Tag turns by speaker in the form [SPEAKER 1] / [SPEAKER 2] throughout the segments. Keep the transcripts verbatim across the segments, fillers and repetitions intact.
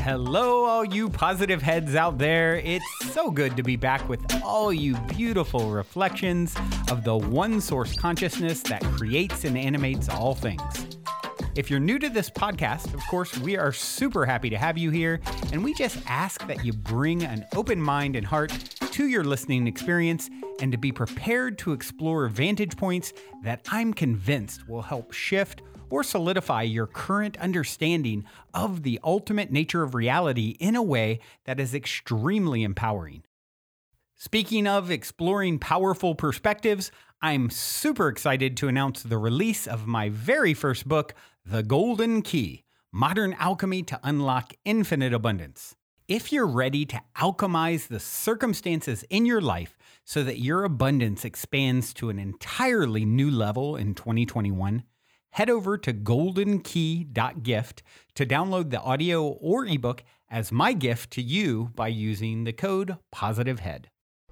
[SPEAKER 1] Hello, all you positive heads out there. It's so good to be back with all you beautiful reflections of the one source consciousness that creates and animates all things. If you're new to this podcast, of course, we are super happy to have you here, and we just ask that you bring an open mind and heart to your listening experience and to be prepared to explore vantage points that I'm convinced will help shift or solidify your current understanding of the ultimate nature of reality in a way that is extremely empowering. Speaking of exploring powerful perspectives, I'm super excited to announce the release of my very first book, The Golden Key: Modern Alchemy to Unlock Infinite Abundance. If you're ready to alchemize the circumstances in your life so that your abundance expands to an entirely new level in twenty twenty-one, head over to golden key dot gift to download the audio or ebook as my gift to you by using the code POSITIVEHEAD.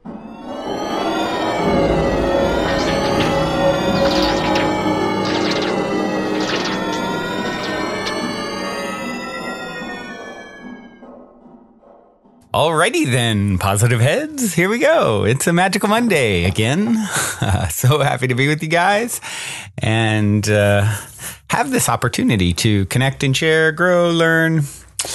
[SPEAKER 1] Alrighty then, positive heads, here we go. It's a magical Monday again. Uh, so happy to be with you guys and uh, have this opportunity to connect and share, grow, learn,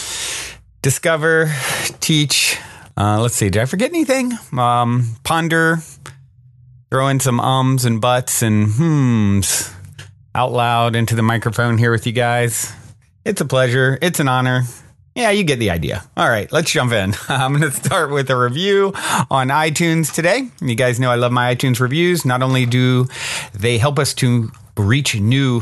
[SPEAKER 1] discover, teach. Uh, let's see, did I forget anything? Um, ponder, throw in some ums and buts and hmms out loud into the microphone here with you guys. It's a pleasure. It's an honor. Yeah, you get the idea. All right, let's jump in. I'm going to start with a review on iTunes today. You guys know I love my iTunes reviews. Not only do they help us to reach new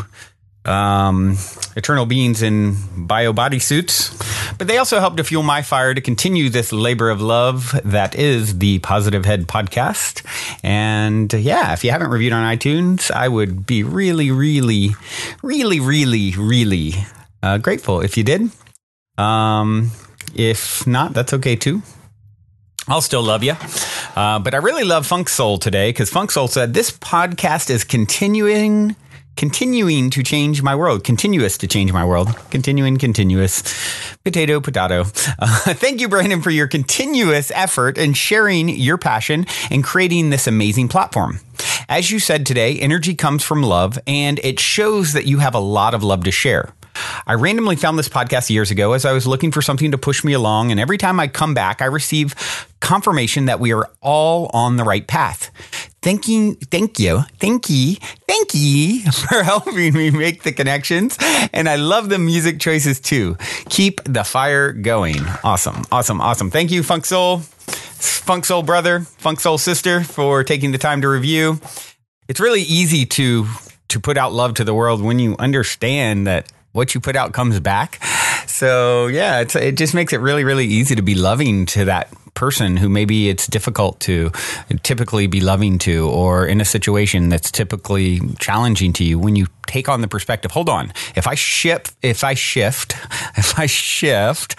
[SPEAKER 1] um, eternal beings in bio bodysuits, but they also help to fuel my fire to continue this labor of love that is the Positive Head podcast. And yeah, if you haven't reviewed on iTunes, I would be really, really, really, really, really uh, grateful if you did. Um, if not, that's okay too. I'll still love you. Uh, but I really love Funk Soul today because Funk Soul said this podcast is continuing, continuing to change my world, continuous to change my world, continuing, continuous, potato, potato. Uh, thank you, Brandon, for your continuous effort in sharing your passion and creating this amazing platform. As you said today, energy comes from love, and it shows that you have a lot of love to share. I randomly found this podcast years ago as I was looking for something to push me along, and every time I come back, I receive confirmation that we are all on the right path. Thank you, thank you, thank you, thank you for helping me make the connections, and I love the music choices too. Keep the fire going. Awesome, awesome, awesome. Thank you, Funk Soul, Funk Soul brother, Funk Soul sister, for taking the time to review. It's really easy to to put out love to the world when you understand that what you put out comes back. So yeah, it's, it just makes it really, really easy to be loving to that person who maybe it's difficult to typically be loving to, or in a situation that's typically challenging to you. When you take on the perspective, hold on, if I shift, if I shift, if I shift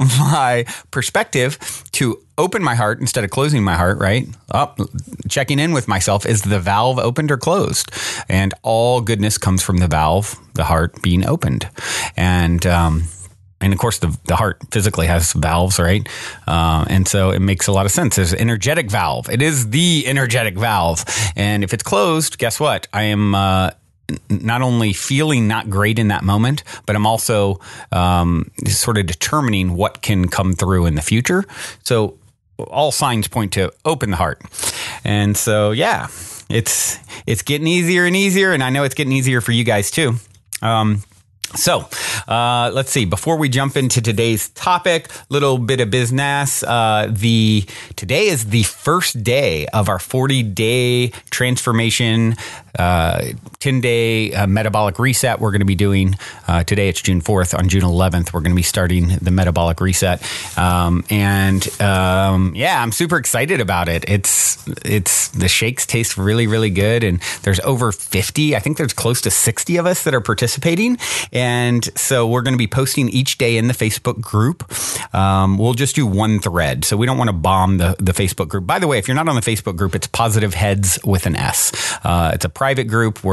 [SPEAKER 1] my perspective to open my heart instead of closing my heart, right? Up, oh, checking in with myself. Is the valve opened or closed? And all goodness comes from the valve, the heart being opened. And, um, And of course, the, the heart physically has valves, right? Uh, and so it makes a lot of sense. There's an energetic valve. It is the energetic valve. And if it's closed, guess what? I am uh, not only feeling not great in that moment, but I'm also um, sort of determining what can come through in the future. So all signs point to open the heart. And so, yeah, it's it's getting easier and easier. And I know it's getting easier for you guys too. Um So, uh, let's see. Before we jump into today's topic, little bit of business. Uh, the today is the first day of our forty day transformation, uh, ten day uh, metabolic reset. We're going to be doing uh, today. It's June fourth. On June eleventh, we're going to be starting the metabolic reset. Um, and um, yeah, I'm super excited about it. It's it's the shakes taste really, really good, and there's over fifty. I think there's close to sixty of us that are participating. And so we're going to be posting each day in the Facebook group. Um, we'll just do one thread. So we don't want to bomb the, the Facebook group. By the way, if you're not on the Facebook group, it's Positive Heads with an S. Uh, it's a private group where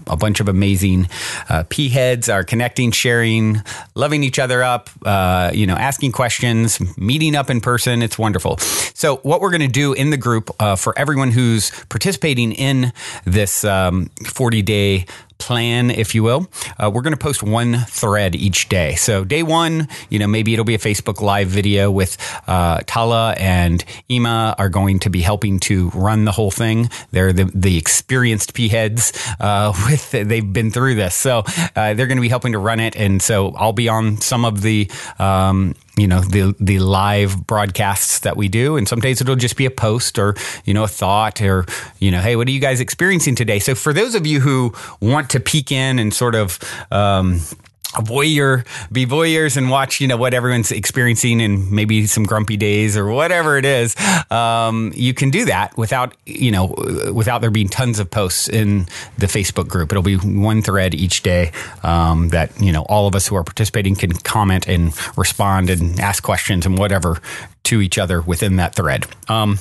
[SPEAKER 1] a bunch of amazing uh, P heads are connecting, sharing, loving each other up, uh, you know, asking questions, meeting up in person. It's wonderful. So what we're going to do in the group uh, for everyone who's participating in this um, forty day plan, if you will, uh, we're going to post one thread each day. So day one, you know, maybe it'll be a Facebook Live video with uh, Tala and Ima are going to be helping to run the whole thing. They're the, the experienced P heads uh, with they've been through this, so uh, they're going to be helping to run it. And so I'll be on some of the um, you know, the the live broadcasts that we do. And some days it'll just be a post or, you know, a thought or, you know, hey, what are you guys experiencing today? So for those of you who want to peek in and sort of um, voyeur, be voyeurs and watch, you know, what everyone's experiencing and maybe some grumpy days or whatever it is, um, you can do that without, you know, without there being tons of posts in the Facebook group. It'll be one thread each day um, that, you know, all of us who are participating can comment and respond and ask questions and whatever to each other within that thread. Um,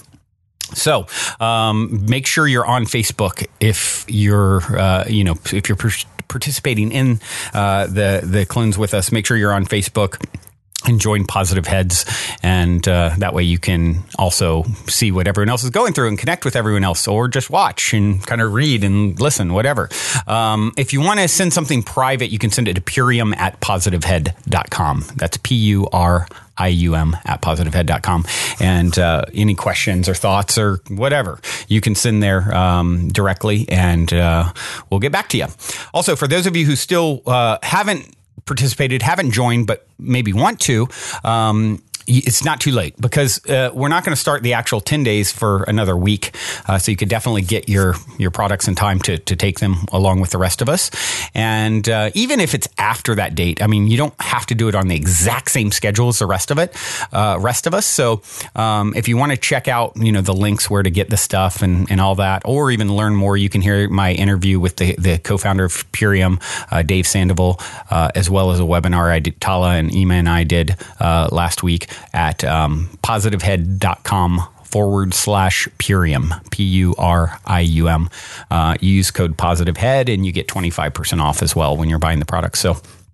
[SPEAKER 1] So, um, make sure you're on Facebook if you're, uh, you know, if you're per- participating in uh, the the cleanse with us. Make sure you're on Facebook and join Positive Heads, and uh, that way you can also see what everyone else is going through and connect with everyone else, or just watch and kind of read and listen, whatever. Um, if you want to send something private, you can send it to Purium at positivehead dot com. That's P U R I U M at positivehead dot com. And uh, any questions or thoughts or whatever, you can send there um, directly, and uh, we'll get back to you. Also, for those of you who still uh, haven't participated, haven't joined, but maybe want to, um, it's not too late, because uh, we're not going to start the actual ten days for another week. Uh, so you could definitely get your your products in time to to take them along with the rest of us. And uh, even if it's after that date, I mean, you don't have to do it on the exact same schedule as the rest of it, uh, rest of us. So um, if you want to check out, you know, the links where to get the stuff and, and all that, or even learn more, you can hear my interview with the, the co-founder of Purium, uh, Dave Sandoval, uh, as well as a webinar I did, Tala and Ima and I did uh, last week at um, positivehead.com forward slash Purium, P U R I U M. Uh, you use code POSITIVEHEAD and you get twenty-five percent off as well when you're buying the product. So,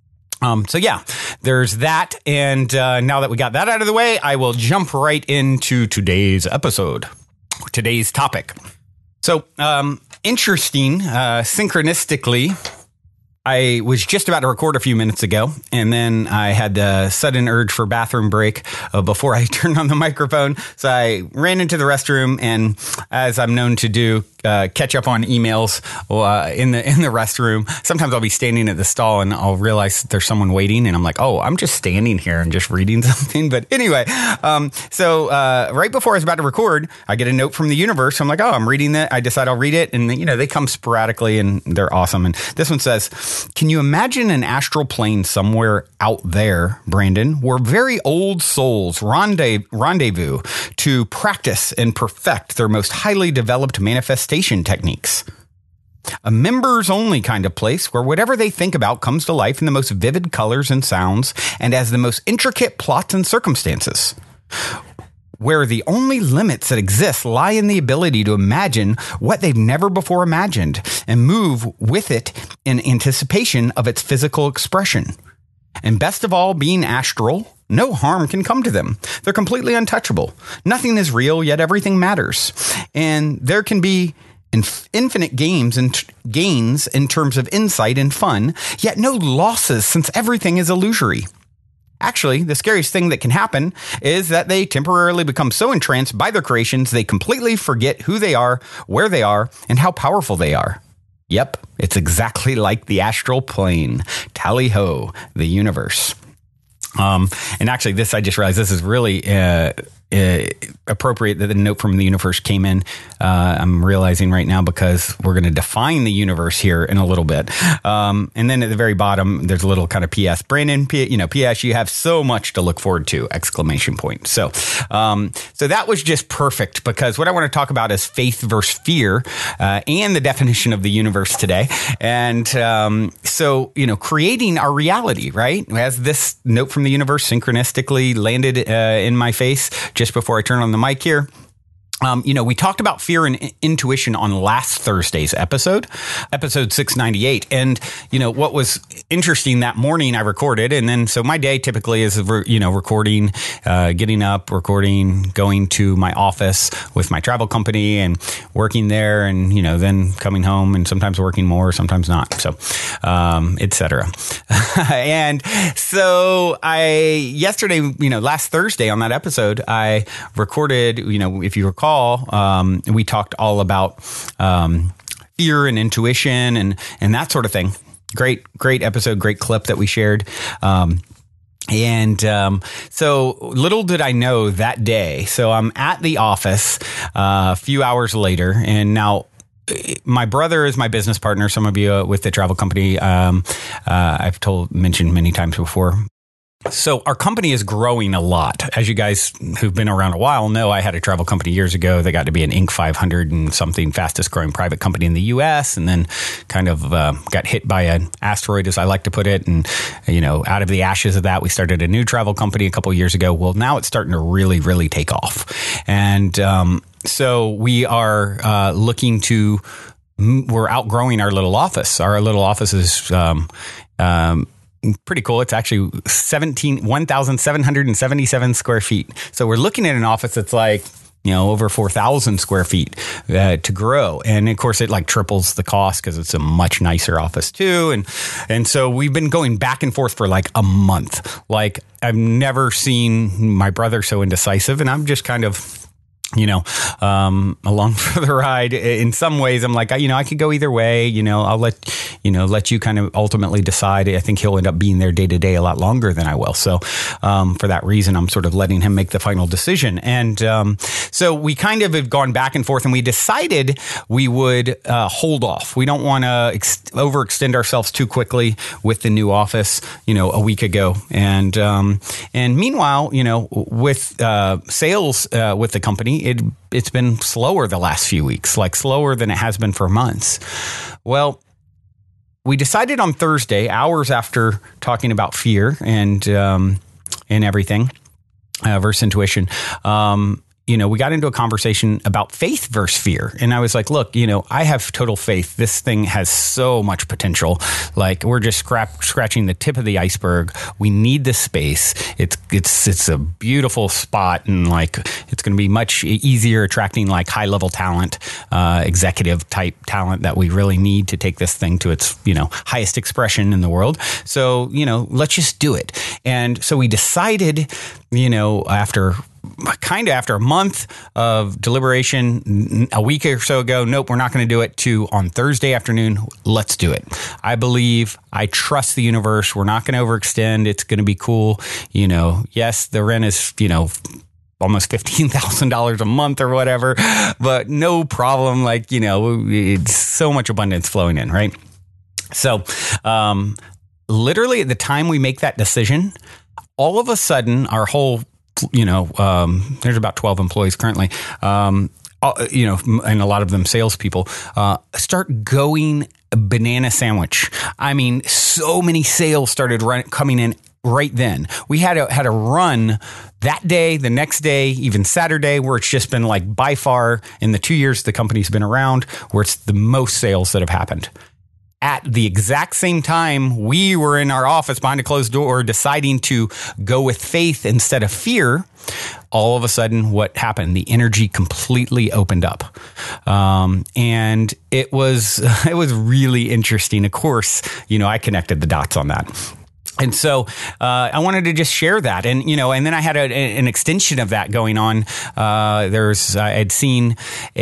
[SPEAKER 1] um, so yeah, there's that. And uh, now that we got that out of the way, I will jump right into today's episode, today's topic. So, um, interesting, uh, synchronistically, I was just about to record a few minutes ago, and then I had a sudden urge for bathroom break uh, before I turned on the microphone. So I ran into the restroom, and as I'm known to do, uh, catch up on emails uh, in the in the restroom. Sometimes I'll be standing at the stall, and I'll realize there's someone waiting, and I'm like, oh, I'm just standing here and just reading something. But anyway, um, so uh, right before I was about to record, I get a note from the universe. I'm like, oh, I'm reading that. I decide I'll read it, and you know, they come sporadically, and they're awesome. And this one says, can you imagine an astral plane somewhere out there, Brandon, where very old souls rendez- rendezvous to practice and perfect their most highly developed manifestation techniques? A members-only kind of place where whatever they think about comes to life in the most vivid colors and sounds and as the most intricate plots and circumstances. Where the only limits that exist lie in the ability to imagine what they've never before imagined and move with it in anticipation of its physical expression. And best of all, being astral, no harm can come to them. They're completely untouchable. Nothing is real, yet everything matters. And there can be inf- infinite games and t- gains in terms of insight and fun, yet no losses since everything is illusory. Actually, the scariest thing that can happen is that they temporarily become so entranced by their creations, they completely forget who they are, where they are, and how powerful they are. Yep, it's exactly like the astral plane. Tally-ho, the universe. Um, and actually, this, I just realized this is really uh, uh, appropriate that the note from the universe came in. Uh, I'm realizing right now, because we're going to define the universe here in a little bit. Um, and then at the very bottom, there's a little kind of P S. Brandon, P, you know, P S, you have so much to look forward to! Exclamation point. So, um, so that was just perfect, because what I want to talk about is faith versus fear, uh, and the definition of the universe today. And um, so, you know, creating our reality, right? As this note from the universe synchronistically landed uh, in my face just before I turn on the mic here. Um, you know, we talked about fear and i- intuition on last Thursday's episode, episode six ninety-eight. And, you know, what was interesting that morning I recorded. And then, so my day typically is, you know, recording, uh, getting up, recording, going to my office with my travel company and working there and, you know, then coming home and sometimes working more, sometimes not. So, um, et cetera. And so I, yesterday, you know, last Thursday on that episode, I recorded, you know, if you recall, Um, we talked all about um, fear and intuition and and that sort of thing. Great, great episode, great clip that we shared. Um, and um, so little did I know that day. So I'm at the office uh, a few hours later, and now my brother is my business partner. Some of you uh, with the travel company, um, uh, I've told mentioned many times before. So our company is growing a lot. As you guys who've been around a while know, I had a travel company years ago. They got to be an Inc five hundred and something fastest growing private company in the U S, and then kind of uh, got hit by an asteroid, as I like to put it. And, you know, out of the ashes of that, we started a new travel company a couple of years ago. Well, now it's starting to really, really take off. And um, so we are uh, looking to, we're outgrowing our little office. Our little office is, um, um, pretty cool. It's actually seventeen, one thousand seven hundred seventy-seven square feet. So we're looking at an office that's like, you know, over four thousand square feet uh, to grow. And of course, it like triples the cost because it's a much nicer office too. And, and so we've been going back and forth for like a month. Like I've never seen my brother so indecisive, and I'm just kind of, you know, um, along for the ride. In some ways, I'm like, you know, I could go either way. You know, I'll let, you know, let you kind of ultimately decide. I think he'll end up being there day to day a lot longer than I will. So, um, for that reason, I'm sort of letting him make the final decision. And, um, so we kind of have gone back and forth, and we decided we would, uh, hold off. We don't want to ex- overextend ourselves too quickly with the new office, you know, a week ago. And, um, and meanwhile, you know, with, uh, sales, uh, with the company, It, it's been slower the last few weeks, like slower than it has been for months. Well, we decided on Thursday, hours after talking about fear and um, and everything, uh, versus intuition, um, you know, we got into a conversation about faith versus fear. And I was like, look, you know, I have total faith. This thing has so much potential. Like we're just scrap, scratching the tip of the iceberg. We need this space. It's, it's, it's a beautiful spot, and like, it's going to be much easier attracting like high level talent, uh, executive type talent that we really need to take this thing to its, you know, highest expression in the world. So, you know, let's just do it. And so we decided, you know, after kind of after a month of deliberation, a week or so ago, nope, we're not going to do it, to on Thursday afternoon, let's do it. I believe, I trust the universe. We're not going to overextend. It's going to be cool. You know, yes, the rent is, you know, almost fifteen thousand dollars a month or whatever, but no problem. Like, you know, it's so much abundance flowing in, right? So, um, literally at the time we make that decision, all of a sudden our whole, you know, um, there's about twelve employees currently, um, uh, you know, and a lot of them salespeople, uh, start going banana sandwich. I mean, so many sales started run, coming in right then. We had a, had a run that day, the next day, even Saturday, where it's just been like by far in the two years the company's been around, where it's the most sales that have happened. At the exact same time, we were in our office behind a closed door deciding to go with faith instead of fear. All of a sudden, what happened? The energy completely opened up. Um, and it was, it was really interesting. Of course, you know, I connected the dots on that. And so uh, I wanted to just share that. And, you know, and then I had a, an extension of that going on. Uh, there's, I had seen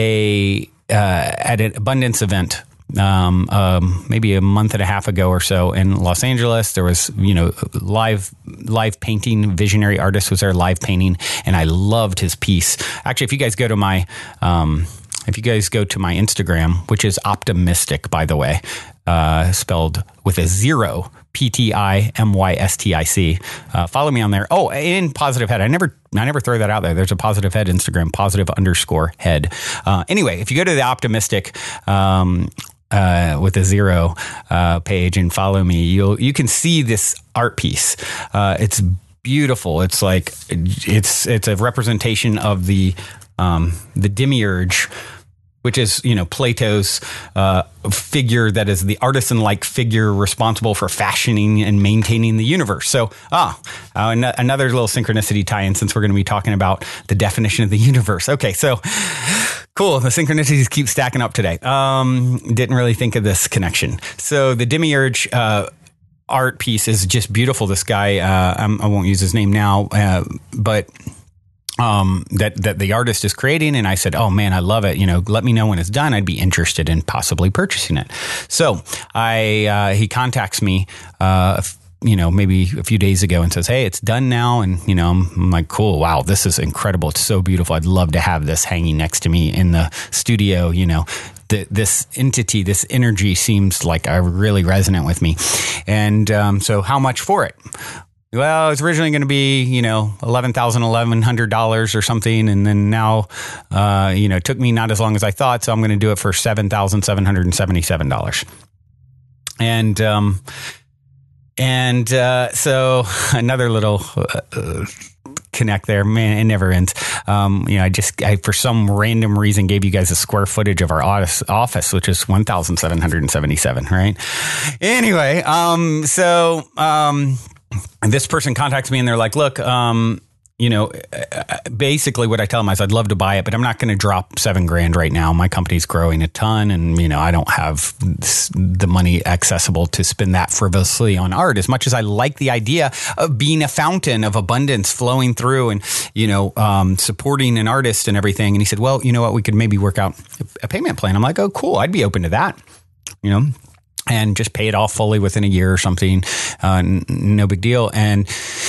[SPEAKER 1] a, uh, at an abundance event, Um, um, maybe a month and a half ago or so in Los Angeles. There was, you know, live, live painting, visionary artist was there live painting. And I loved his piece. Actually, if you guys go to my, um, if you guys go to my Instagram, which is Optimistic, by the way, uh, spelled with a zero, P T I M Y S T I C. Uh, follow me on there. Oh, in Positive Head. I never, I never throw that out there. There's a Positive Head Instagram, positive underscore head. Uh, anyway, if you go to the Optimistic, um, Uh, with a zero uh, page and follow me, you'll you can see this art piece. Uh, it's beautiful. It's like it's it's a representation of the um, the demiurge, which is, you know, Plato's uh, figure that is the artisan-like figure responsible for fashioning and maintaining the universe. So, ah, uh, an- another little synchronicity tie-in since we're going to be talking about the definition of the universe. Okay, so cool. The synchronicities keep stacking up today. Um, didn't really think of this connection. So the demiurge uh, art piece is just beautiful. This guy, uh, I'm, I won't use his name now, uh, but... Um, that, that the artist is creating. And I said, oh man, I love it. You know, let me know when it's done. I'd be interested in possibly purchasing it. So I, uh, he contacts me, uh, you know, maybe a few days ago and says, hey, it's done now. And, you know, I'm, I'm like, cool. Wow. This is incredible. It's so beautiful. I'd love to have this hanging next to me in the studio. You know, the, this entity, this energy seems like uh, really resonant with me. And, um, so how much for it? Well, it's originally going to be, you know, eleven thousand dollars, eleven hundred dollars or something. And then now, uh, you know, it took me not as long as I thought. So I'm going to do it for seven thousand seven hundred seventy-seven dollars. And, um, and, uh, so another little, uh, connect there, man, it never ends. Um, you know, I just, I, for some random reason gave you guys a square footage of our office, office which is one thousand seven hundred seventy-seven, right? Anyway, um, so, um, and this person contacts me and they're like, look, um, you know, basically what I tell them is I'd love to buy it, but I'm not going to drop seven grand right now. My company's growing a ton and, you know, I don't have the money accessible to spend that frivolously on art as much as I like the idea of being a fountain of abundance flowing through and, you know, um, supporting an artist and everything. And he said, well, you know what, we could maybe work out a payment plan. I'm like, oh, cool. I'd be open to that, you know. And just pay it off fully within a year or something. Uh, n- no big deal. And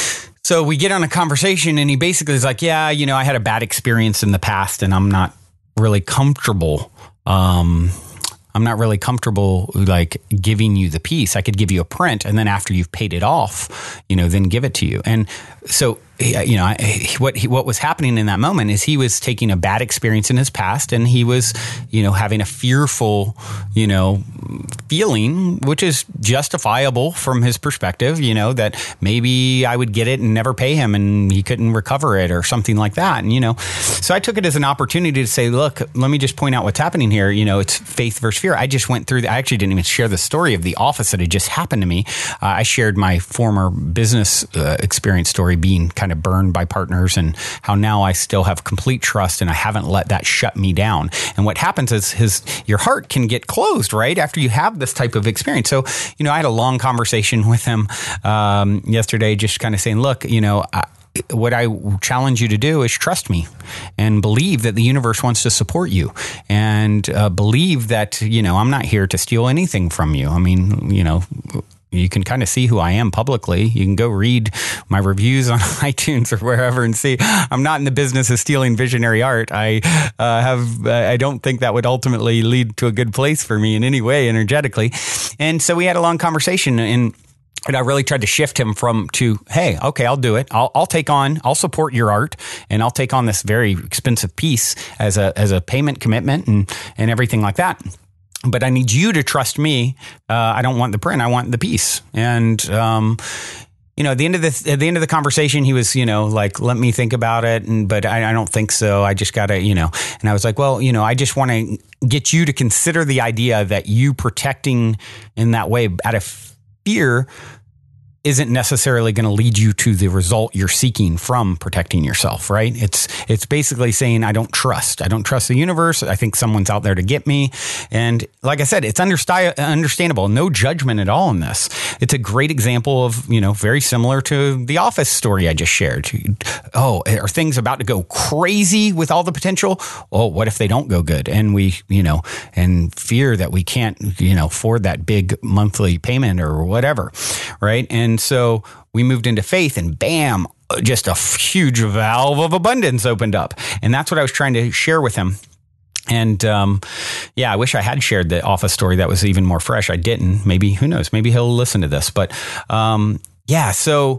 [SPEAKER 1] so we get on a conversation and he basically is like, yeah, you know, I had a bad experience in the past and I'm not really comfortable. Um, I'm not really comfortable like giving you the piece. I could give you a print and then after you've paid it off, you know, then give it to you. And so, you know, I, what he, what was happening in that moment is he was taking a bad experience in his past and he was, you know, having a fearful, you know, feeling, which is justifiable from his perspective, you know, that maybe I would get it and never pay him and he couldn't recover it or something like that. And, you know, so I took it as an opportunity to say, look, let me just point out what's happening here. You know, it's faith versus fear. I just went through the, I actually didn't even share the story of the office that had just happened to me. Uh, I shared my former business uh, experience story being kind of burned by partners and how now I still have complete trust and I haven't let that shut me down. And what happens is his, your heart can get closed, right? After you have this type of experience. So, you know, I had a long conversation with him um, yesterday, just kind of saying, look, you know, I, what I challenge you to do is trust me and believe that the universe wants to support you and uh, believe that, you know, I'm not here to steal anything from you. I mean, you know, you can kind of see who I am publicly. You can go read my reviews on iTunes or wherever and see I'm not in the business of stealing visionary art. I uh, have, uh, I don't think that would ultimately lead to a good place for me in any way energetically. And so we had a long conversation and And I really tried to shift him from to, hey, okay, I'll do it. I'll, I'll take on, I'll support your art and I'll take on this very expensive piece as a, as a payment commitment and, and everything like that. But I need you to trust me. Uh, I don't want the print. I want the piece. And, um, you know, at the end of the, at the end of the conversation, he was, you know, like, let me think about it. And, but I, I don't think so. I just gotta, you know, and I was like, well, you know, I just want to get you to consider the idea that you protecting in that way out of fear isn't necessarily going to lead you to the result you're seeking from protecting yourself, right? It's it's basically saying, I don't trust. I don't trust the universe. I think someone's out there to get me. And like I said, it's understi- understandable. No judgment at all in this. It's a great example of, you know, very similar to the office story I just shared. Oh, are things about to go crazy with all the potential? Oh, what if they don't go good? And we, you know, and fear that we can't, you know, afford that big monthly payment or whatever, right? And And so we moved into faith and bam, just a huge valve of abundance opened up. And that's what I was trying to share with him. And um, yeah, I wish I had shared the office story that was even more fresh. I didn't. Maybe, who knows? Maybe he'll listen to this. But um, yeah, so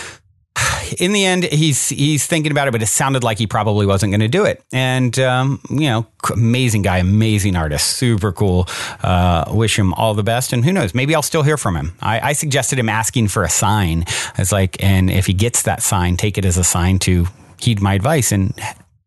[SPEAKER 1] in the end, he's he's thinking about it, but it sounded like he probably wasn't going to do it. And, um, you know, amazing guy, amazing artist, super cool. Uh, wish him all the best. And who knows, maybe I'll still hear from him. I, I suggested him asking for a sign. It's like, and if he gets that sign, take it as a sign to heed my advice and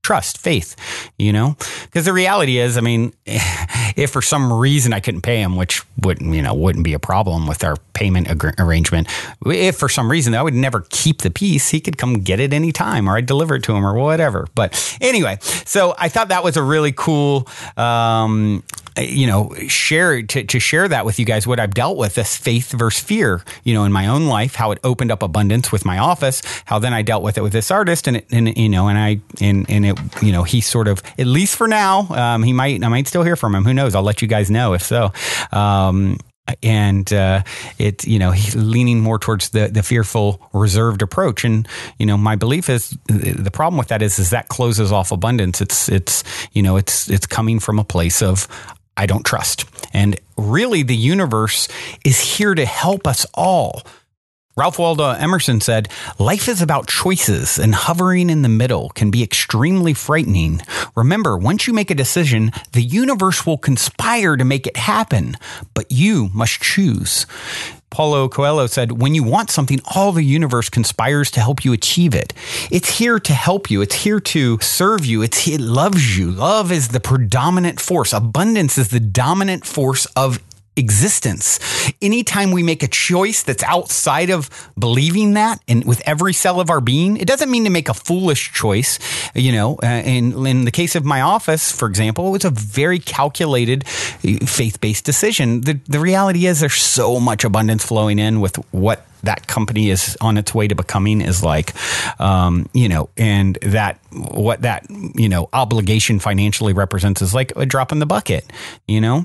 [SPEAKER 1] trust, faith, you know, because the reality is, I mean, if for some reason I couldn't pay him, which wouldn't, you know, wouldn't be a problem with our payment ag- arrangement. If for some reason I would never keep the piece, he could come get it anytime, or I'd deliver it to him or whatever. But anyway, so I thought that was a really cool, um, you know, share to, to share that with you guys, what I've dealt with, this faith versus fear, you know, in my own life, how it opened up abundance with my office, how then I dealt with it with this artist, and, it, and you know, and I, and, and it, you know, he sort of, at least for now, um, he might, I might still hear from him. Who knows? I'll let you guys know if so. Um, And uh, it, you know, he's leaning more towards the, the fearful, reserved approach. And, you know, my belief is the problem with that is, is that closes off abundance. It's, it's, you know, it's, it's coming from a place of, I don't trust. And really, the universe is here to help us all. Ralph Waldo Emerson said, life is about choices, and hovering in the middle can be extremely frightening. Remember, once you make a decision, the universe will conspire to make it happen, but you must choose. Paulo Coelho said, when you want something, all the universe conspires to help you achieve it. It's here to help you. It's here to serve you. It's, it loves you. Love is the predominant force. Abundance is the dominant force of existence. Anytime we make a choice that's outside of believing that, and with every cell of our being, it doesn't mean to make a foolish choice. You know, uh, in, in the case of my office, for example, it was a very calculated faith-based decision. The, the reality is there's so much abundance flowing in with what that company is on its way to becoming is like, um, you know, and that what that, you know, obligation financially represents is like a drop in the bucket, you know?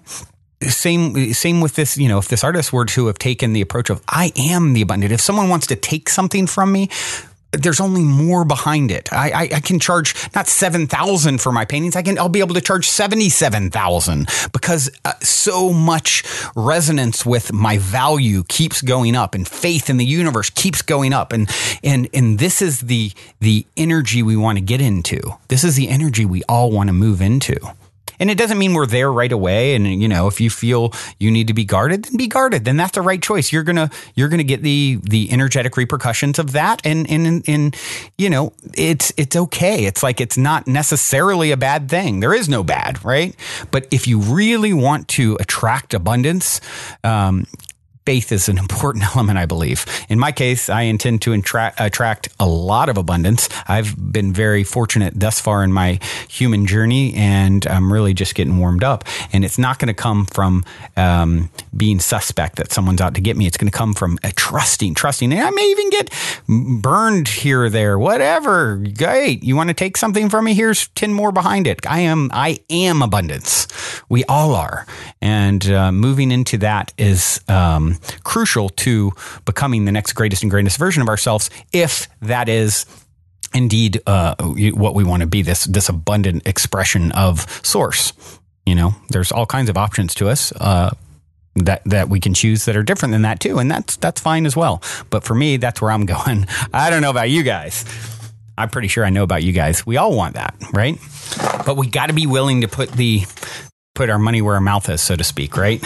[SPEAKER 1] Same, same with this, you know, if this artist were to have taken the approach of, I am the abundant. If someone wants to take something from me, there's only more behind it. I, I, I can charge not seven thousand for my paintings. I can, I'll be able to charge seventy-seven thousand because uh, so much resonance with my value keeps going up, and faith in the universe keeps going up. And, and, and this is the, the energy we want to get into. This is the energy we all want to move into. And it doesn't mean we're there right away. And, you know, if you feel you need to be guarded, then be guarded. Then that's the right choice. You're going to, you're going to get the, the energetic repercussions of that. And, and, and, you know, it's, it's okay. It's like, it's not necessarily a bad thing. There is no bad, right? But if you really want to attract abundance, um, faith is an important element, I believe. In my case, I intend to attract, attract a lot of abundance. I've been very fortunate thus far in my human journey, and I'm really just getting warmed up. And it's not going to come from um, being suspect that someone's out to get me. It's going to come from a trusting, trusting. And I may even get burned here or there, whatever. Great. You want to take something from me? Here's ten more behind it. I am, I am abundance. We all are. And uh, moving into that is um, crucial to becoming the next greatest and greatest version of ourselves, if that is indeed uh, what we want to be, this this abundant expression of source. You know, there's all kinds of options to us uh, that that we can choose that are different than that too, and that's that's fine as well. But for me, that's where I'm going. I don't know about you guys. I'm pretty sure I know about you guys. We all want that, right? But we got to be willing to put the put our money where our mouth is, so to speak, right?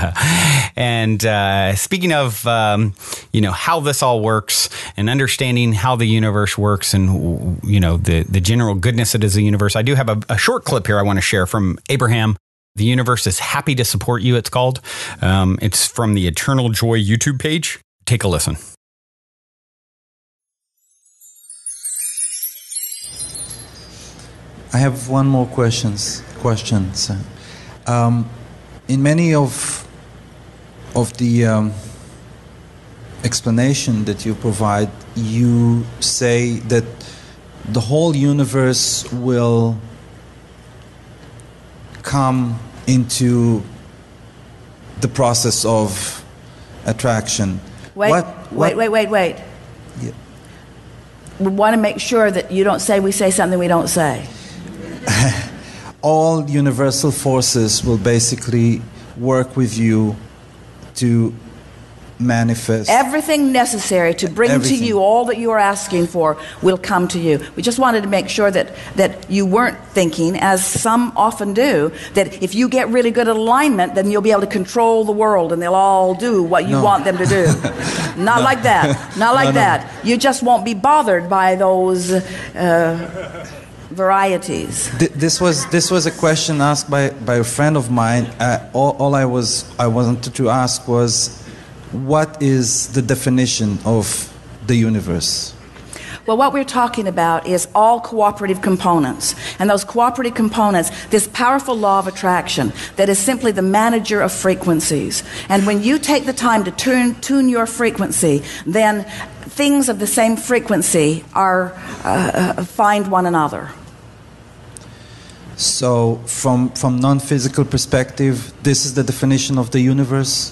[SPEAKER 1] And uh, speaking of, um, you know, how this all works and understanding how the universe works and, you know, the, the general goodness that is the universe, I do have a, a short clip here I want to share from Abraham. The universe is happy to support you, it's called. Um, it's from the Eternal Joy YouTube page. Take a listen.
[SPEAKER 2] I have one more questions. Questions. Um, in many of of the um, explanation that you provide, you say that the whole universe will come into the process of attraction.
[SPEAKER 3] Wait,
[SPEAKER 2] what,
[SPEAKER 3] wait,
[SPEAKER 2] what,
[SPEAKER 3] wait, wait, wait.
[SPEAKER 2] Yeah.
[SPEAKER 3] We want to make sure that you don't say we say something we don't say.
[SPEAKER 2] All universal forces will basically work with you to manifest.
[SPEAKER 3] Everything necessary to bring
[SPEAKER 2] Everything.
[SPEAKER 3] to you all that you are asking for will come to you. We just wanted to make sure that, that you weren't thinking, as some often do, that if you get really good at alignment, then you'll be able to control the world and they'll all do what you
[SPEAKER 2] No.
[SPEAKER 3] want them to do. Not
[SPEAKER 2] No.
[SPEAKER 3] like that. Not like
[SPEAKER 2] No, no.
[SPEAKER 3] that. You just won't be bothered by those uh, varieties.
[SPEAKER 2] Th- this was this was a question asked by, by a friend of mine. Uh, all, all I was I wanted to ask was, what is the definition of the universe?
[SPEAKER 3] Well, what we're talking about is all cooperative components. And those cooperative components, this powerful law of attraction that is simply the manager of frequencies. And when you take the time to tune, tune your frequency, then things of the same frequency are uh, find one another.
[SPEAKER 2] So, from, from non-physical perspective, this is the definition of the universe?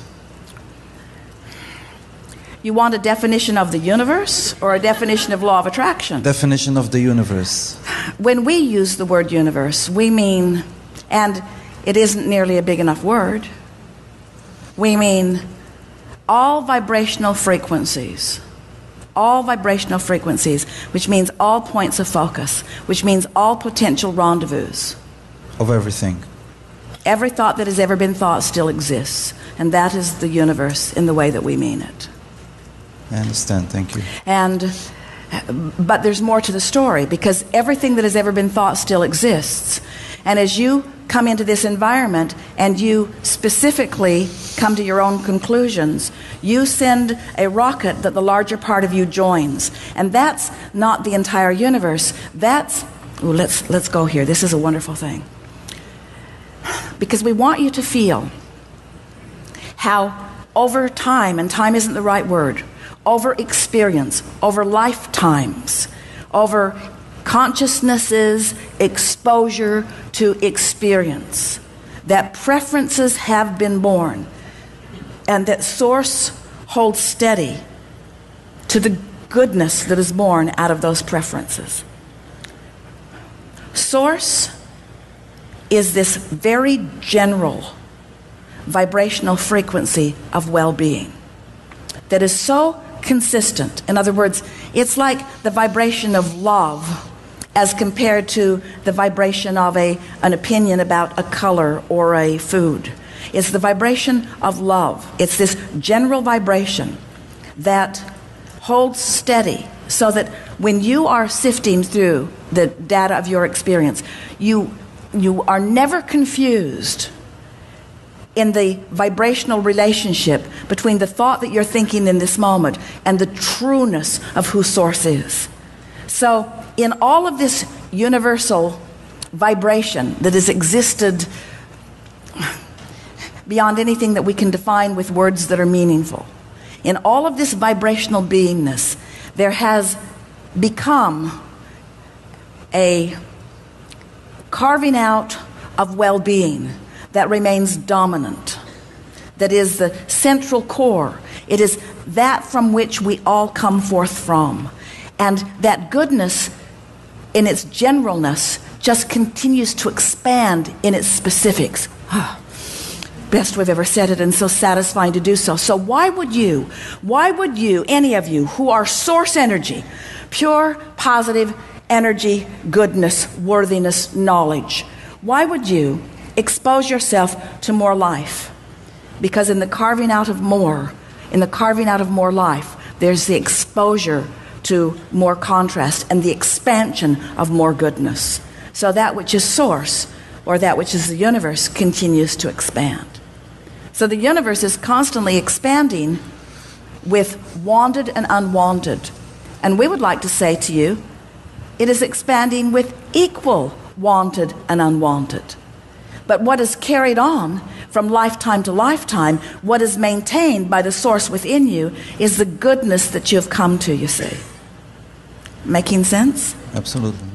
[SPEAKER 3] You want a definition of the universe or a definition of law of attraction?
[SPEAKER 2] Definition of the universe.
[SPEAKER 3] When we use the word universe, we mean, and it isn't nearly a big enough word, we mean all vibrational frequencies. All vibrational frequencies, which means all points of focus, which means all potential rendezvous.
[SPEAKER 2] Of everything.
[SPEAKER 3] Every thought that has ever been thought still exists, and that is the universe in the way that we mean it.
[SPEAKER 2] I understand, thank you.
[SPEAKER 3] And, but there's more to the story, because everything that has ever been thought still exists. And as you come into this environment and you specifically come to your own conclusions, you send a rocket that the larger part of you joins. And that's not the entire universe. That's, ooh, let's, let's go here. This is a wonderful thing. Because we want you to feel how over time, and time isn't the right word, over experience, over lifetimes, over consciousness's exposure to experience, that preferences have been born, and that source holds steady to the goodness that is born out of those preferences. Source is this very general vibrational frequency of well-being that is so consistent. In other words, it's like the vibration of love as compared to the vibration of a, an opinion about a color or a food. It's the vibration of love. It's this general vibration that holds steady so that when you are sifting through the data of your experience, you, you are never confused in the vibrational relationship between the thought that you're thinking in this moment and the trueness of who Source is. So in all of this universal vibration that has existed beyond anything that we can define with words that are meaningful, in all of this vibrational beingness, there has become a carving out of well-being that remains dominant, that is the central core. It is that from which we all come forth from. And that goodness in its generalness just continues to expand in its specifics. Best we've ever said it, and so satisfying to do so. So why would you, why would you, any of you who are source energy, pure, positive energy, goodness, worthiness, knowledge, why would you expose yourself to more life? Because in the carving out of more, in the carving out of more life, there's the exposure to more contrast and the expansion of more goodness. So that which is source, or that which is the universe, continues to expand. So the universe is constantly expanding with wanted and unwanted. And we would like to say to you, it is expanding with equal wanted and unwanted. But what is carried on from lifetime to lifetime, what is maintained by the source within you, is the goodness that you have come to, you see. Making sense?
[SPEAKER 2] Absolutely.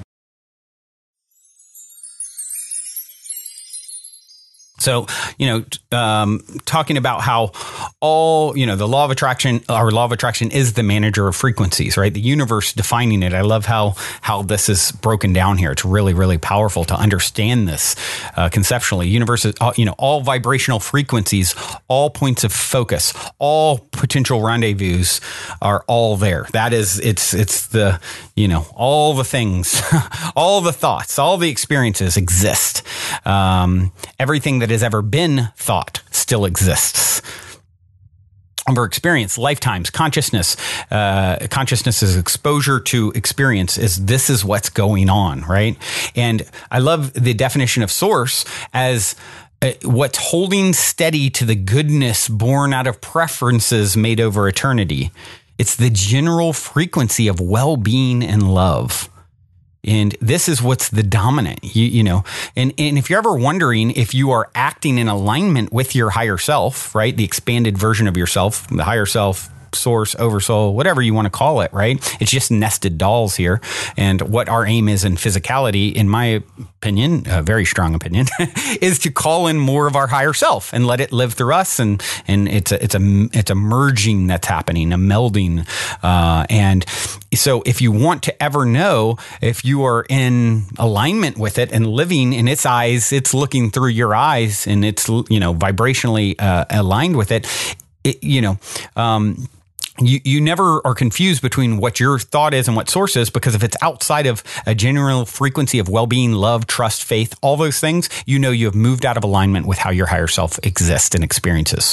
[SPEAKER 1] So, you know, um, talking about how all, you know, the law of attraction, our law of attraction is the manager of frequencies, right? The universe defining it. I love how, how this is broken down here. It's really, really powerful to understand this uh, conceptually. Universe is, you know, all vibrational frequencies, all points of focus, all potential rendezvous are all there. That is, it's, it's the, you know, all the things, all the thoughts, all the experiences exist. Um, everything that has ever been thought still exists. over experience, lifetimes, consciousness, uh, consciousness is exposure to experience is this is what's going on, right? And I love the definition of source as uh, what's holding steady to the goodness born out of preferences made over eternity. It's the general frequency of well-being and love. And this is what's the dominant, you, you know, and, and if you're ever wondering if you are acting in alignment with your higher self, right? The expanded version of yourself, the higher self, source, oversoul, whatever you want to call it, right? It's just nested dolls here. And what our aim is in physicality, in my opinion, a very strong opinion, is to call in more of our higher self and let it live through us. And, and it's a, it's a, it's a merging that's happening, a melding. Uh, and so if you want to ever know if you are in alignment with it and living in its eyes, it's looking through your eyes and it's, you know, vibrationally uh, aligned with it, it you know, um, You you never are confused between what your thought is and what source is, because if it's outside of a general frequency of well-being, love, trust, faith, all those things, you know you have moved out of alignment with how your higher self exists and experiences.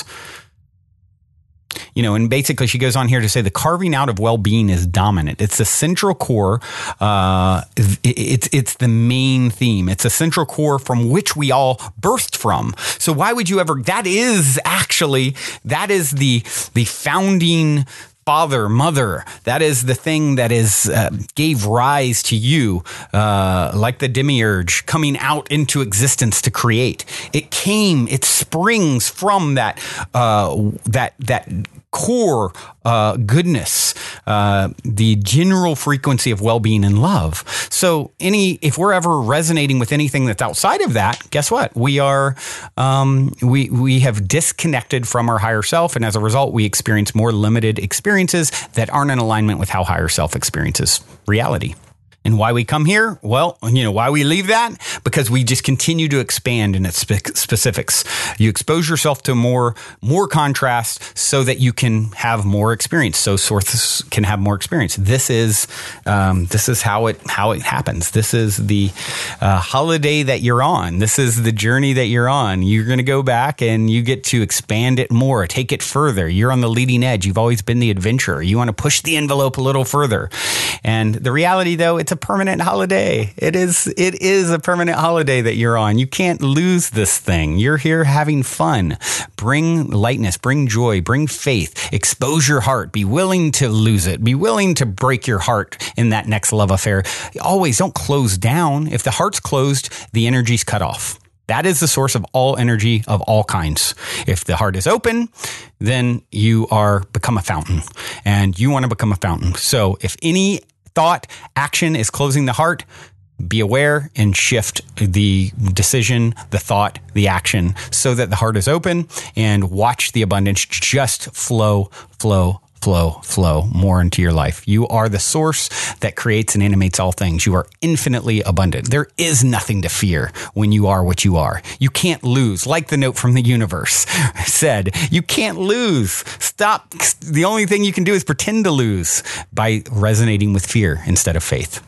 [SPEAKER 1] You know, and basically she goes on here to say the carving out of well-being is dominant. It's the central core. Uh, it's it's the main theme. It's a central core from which we all birthed from. So why would you ever? That is actually that is the the founding father, mother. That is the thing that is uh, gave rise to you, uh, like the demiurge coming out into existence to create. It came. It springs from that uh, that that. core uh, goodness, uh, the general frequency of well-being and love. So any, if we're ever resonating with anything that's outside of that, guess what? We are, um, we, we have disconnected from our higher self. And as a result, we experience more limited experiences that aren't in alignment with how higher self experiences reality. And why we come here? Well, you know, why we leave that? Because we just continue to expand in its spe- specifics. You expose yourself to more, more contrast so that you can have more experience. So sources can have more experience. This is, um, this is how it, how it happens. This is the uh, holiday that you're on. This is the journey that you're on. You're going to go back and you get to expand it more, take it further. You're on the leading edge. You've always been the adventurer. You want to push the envelope a little further. And the reality, though, it's a permanent holiday. It is, it is a permanent holiday that you're on. You can't lose this thing. You're here having fun. Bring lightness, bring joy, bring faith, expose your heart, be willing to lose it, be willing to break your heart in that next love affair. Always don't close down. If the heart's closed, the energy's cut off. That is the source of all energy of all kinds. If the heart is open, then you are become a fountain, and you want to become a fountain. So if any thought, action is closing the heart, be aware and shift the decision, the thought, the action, so that the heart is open, and watch the abundance just flow, flow, flow, flow more into your life. You are the source that creates and animates all things. You are infinitely abundant. There is nothing to fear when you are what you are. You can't lose. Like the note from the universe said, you can't lose. Stop. The only thing you can do is pretend to lose by resonating with fear instead of faith.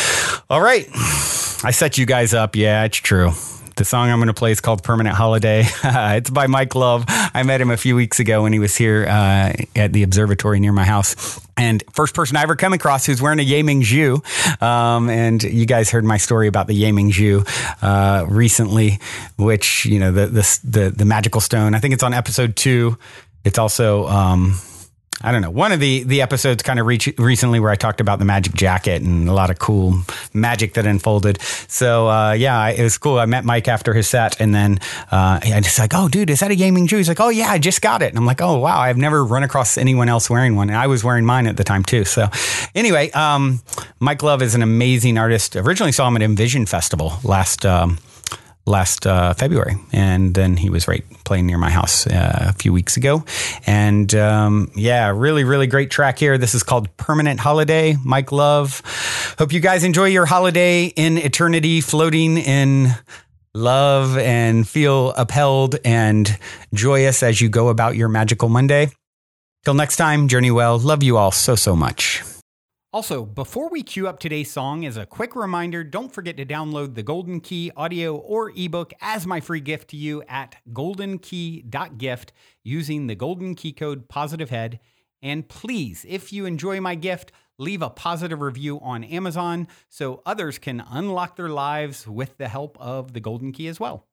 [SPEAKER 1] All right. I set you guys up. Yeah, it's true. The song I'm going to play is called Permanent Holiday. It's by Mike Love. I met him a few weeks ago when he was here uh, at the observatory near my house. And first person I ever come across who's wearing a Ye Mingzhu. Um, and you guys heard my story about the Ye Mingzhu uh, recently, which, you know, the, the, the, the magical stone. I think it's on episode two. It's also... Um, I don't know, one of the, the episodes kind of reach, recently where I talked about the magic jacket and a lot of cool magic that unfolded. So, uh, yeah, it was cool. I met Mike after his set, and then uh, I just like, oh, dude, is that a Ye Mingzhu? He's like, oh, yeah, I just got it. And I'm like, oh, wow, I've never run across anyone else wearing one. And I was wearing mine at the time, too. So anyway, um, Mike Love is an amazing artist. Originally saw him at Envision Festival last um last uh, February. And then he was right playing near my house uh, a few weeks ago. And um, yeah, really, really great track here. This is called Permanent Holiday, Mike Love. Hope you guys enjoy your holiday in eternity, floating in love, and feel upheld and joyous as you go about your magical Monday. Till next time, journey well. Love you all so, so much. Also, before we cue up today's song, as a quick reminder, don't forget to download the Golden Key audio or ebook as my free gift to you at golden key dot gift using the Golden Key code POSITIVEHEAD. And please, if you enjoy my gift, leave a positive review on Amazon so others can unlock their lives with the help of the Golden Key as well.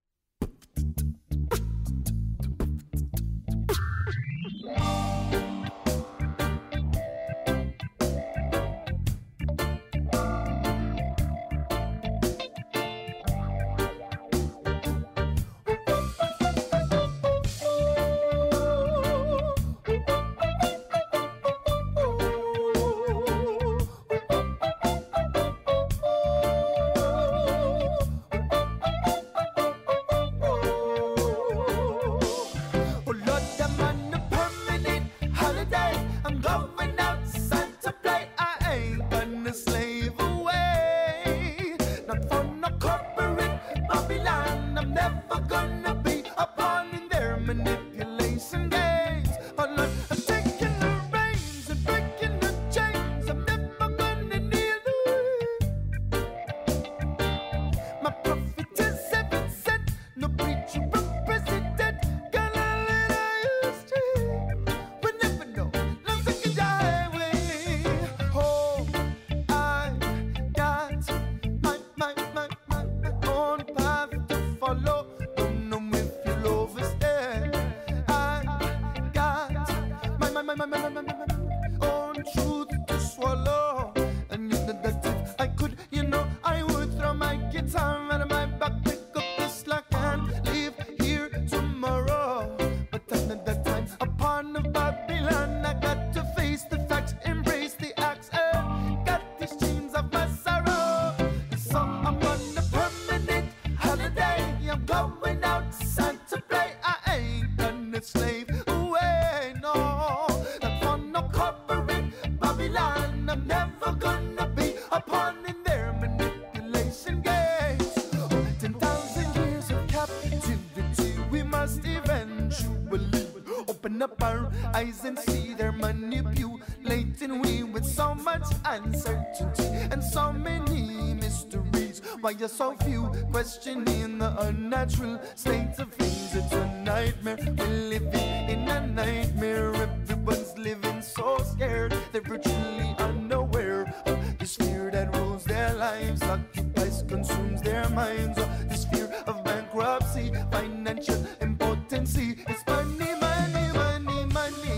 [SPEAKER 4] Why you're so few, questioning the unnatural state of things. It's a nightmare, we're living in a nightmare. Everyone's living so scared, they're virtually unaware of this fear that rules their lives, occupies, consumes their minds. Oh, this fear of bankruptcy, financial impotency. It's money, money, money, money.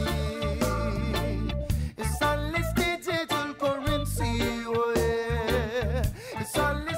[SPEAKER 4] It's all this digital currency, oh yeah. It's all this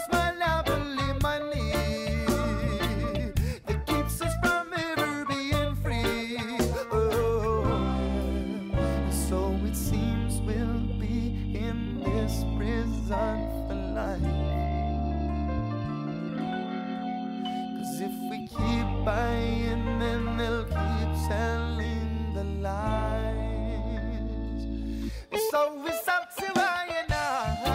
[SPEAKER 4] buying, then they'll keep selling the lies. So it's up to I and I.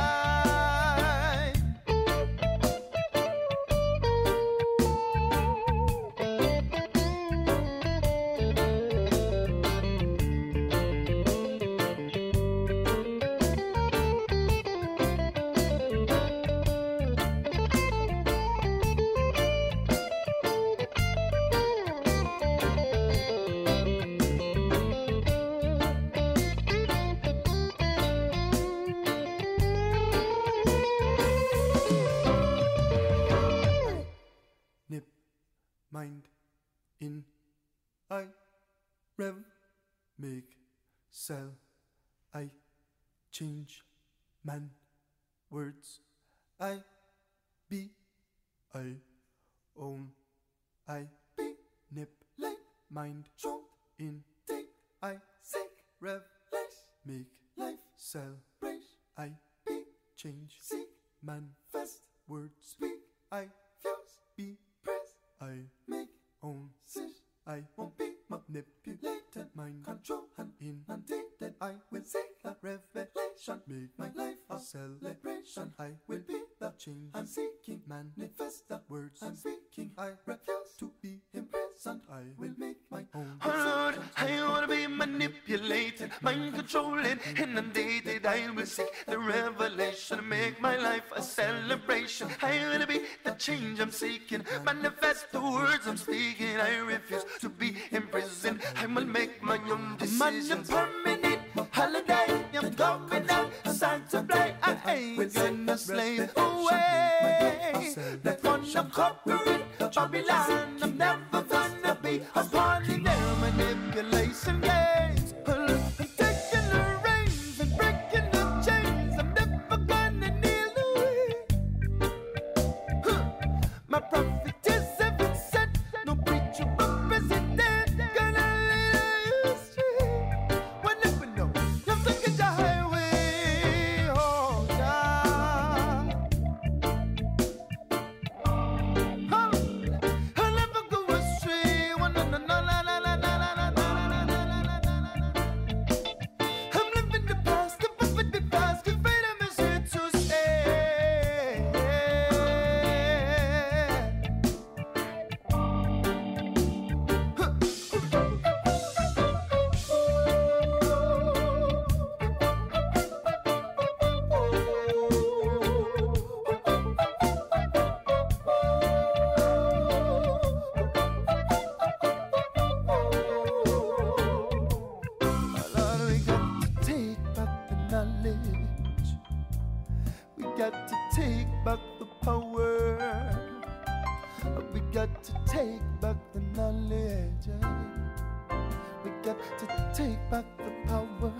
[SPEAKER 4] Mind in I rev make sell I change man words I be I own I be nip like mind show in take I seek rev less make life celebrate I be change seek manifest words speak I fuse be press I make own sit I won't be manipulated, mind control, hand in hand take that I will seek a revelation, make my life a celebration. I will be the change I'm seeking, manifest the words I'm speaking. I refuse to be imprisoned, I will make my own decision. I wanna be manipulated. manipulated, mind controlling, inundated. I will seek the revelation, make my life a celebration. I will be the change I'm seeking, manifest the words I'm speaking. I refuse to be imprisoned, I will make my own decisions. I'm on a permanent holiday, I'm going outside to play. I ain't gonna slave away. That one I'm conquering Babylon, I'm never gonna be a part of their manipulation games. I'm taking the reins and breaking the chains, I'm never gonna kneel away. Huh. My prophetess heaven sent, no preacher but president, gonna lead you astray. One never know, you're thinking the highway, oh God. Oh, I'll never go astray. One no no no la la la la la la la la la la la la. I'm living the past, the perfect the past, the freedom is here to stay. Lord, we got to take back the knowledge. We got to take back the power. We got to take back the knowledge. We got to take back the power.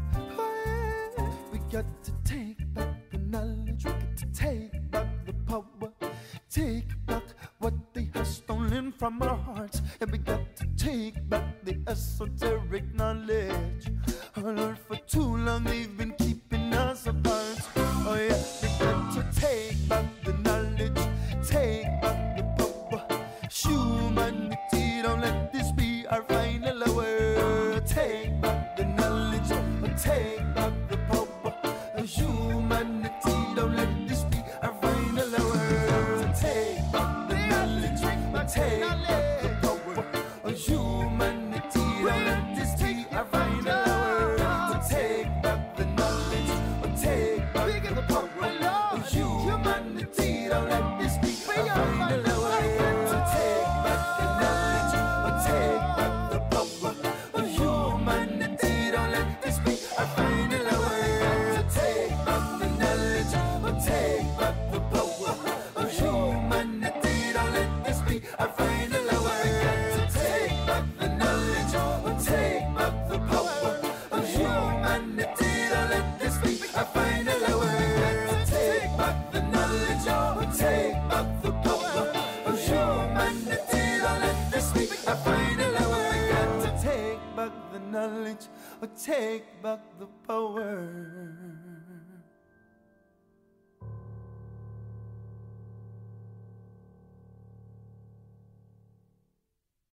[SPEAKER 4] We got to take back the knowledge. We got to take back the power. Take back what they have stolen from our hearts. And we got to take back the esoteric knowledge. Oh Lord, for too long they've been keeping us apart. Oh yeah, we got to take back the knowledge. Take back the power. Humanity, don't let this be our final hour. Take back the knowledge. Take back the power. Humanity, don't let this be our final hour. Take back the knowledge. Take back the power. Humanity, don't let this be our final hour. Take back the knowledge. Take back the power. Humanity, don't let this be our final hour. Take back the knowledge. Take back the power. Humanity, don't let this be our final hour. Take back the knowledge. Take back the power. Humanity, don't let this be our final hour. Take back the knowledge. Take back the power. Humanity, don't let this be our final hour. Take back the knowledge. Take back the power. Humanity, don't let this be our final hour. Got to take back the knowledge or take back the power.